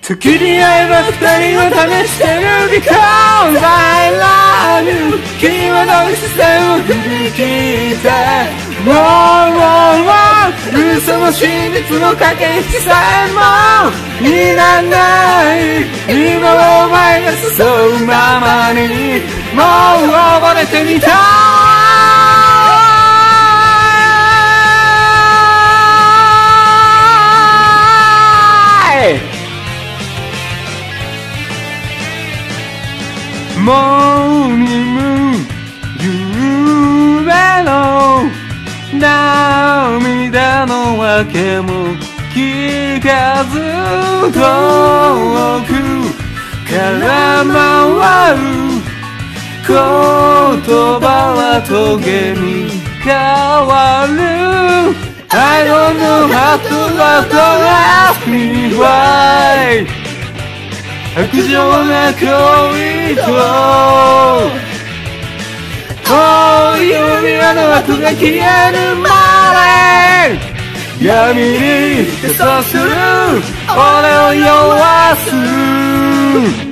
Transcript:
時に会えば二人を試してる Because I love you 君はどう視線を振り切ってもう嘘も真実も駆け引きさえもいらない今はお前が誘うままにもう溺れてみたもう眠夢の涙のわけも聞かず遠くから回る言葉はトゲに変わる I don't know how to love to ask me why 白状な恋と遠い海の枠が消えるまで闇にそうする俺を酔わす